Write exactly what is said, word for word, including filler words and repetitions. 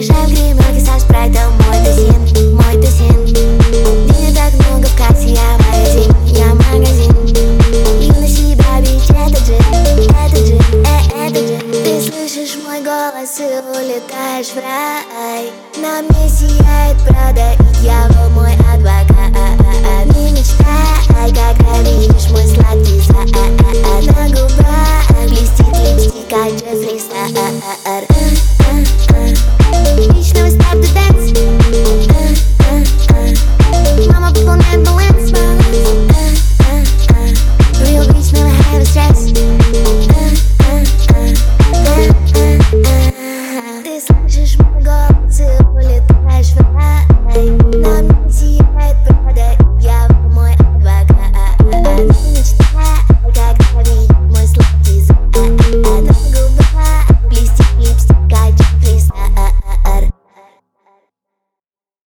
Приезжай в гримерки со спрайтом, мой тусин, мой тусин. Денег так много в кассе, я магазин, я магазин. И на себя бить, это джин, это джин, э, это джин. Ты слышишь мой голос и улетаешь в рай. На мне сияет Прада и дьявол мой адвокат. Не мечтай, когда видишь мой сладкий зад. На губах блестит липстик, как Джеффри Стар.